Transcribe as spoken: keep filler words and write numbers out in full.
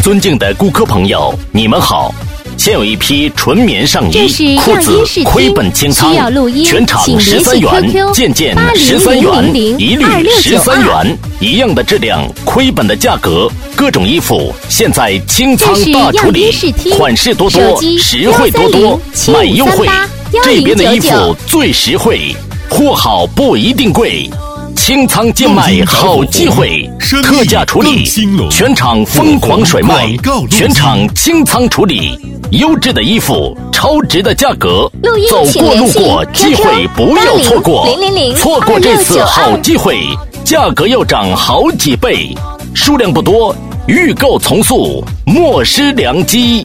尊敬的顾客朋友，你们好。现有一批纯棉上衣、裤子，亏本清仓，全场十三元，件件十三元，一律十三元，一样的质量，亏本的价格，各种衣服现在清仓大处理，款式多多，实惠多多，买优惠。这边的衣服最实惠，货好不一定贵。清仓贱卖好机会，特价处理，全场疯狂甩卖，全场清仓处理，优质的衣服，超值的价格，走过路过机会不要错过，错过这次好机会，价格要涨好几倍，数量不多，预购从速，莫失良机。